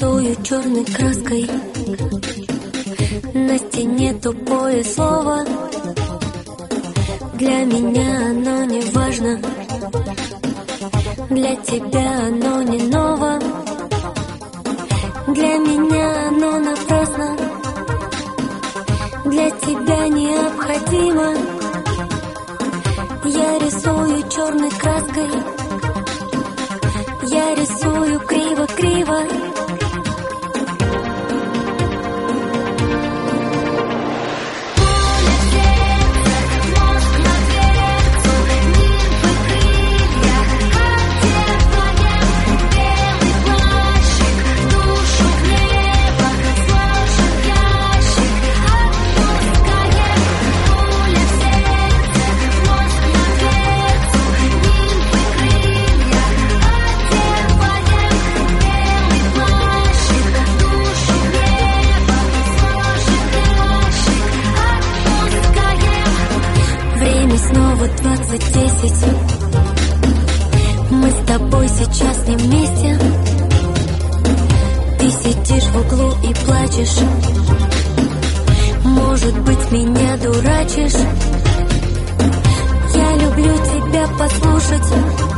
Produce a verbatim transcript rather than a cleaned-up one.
рисую черной краской на стене тупое слово. Для меня оно не важно, для тебя оно не ново. Для меня оно напрасно, для тебя необходимо. Я рисую черной краской, я рисую криво-криво. Снова двадцать десять. Мы с тобой сейчас не вместе. Ты сидишь в углу и плачешь. Может быть, меня дурачишь. Я люблю тебя послушать.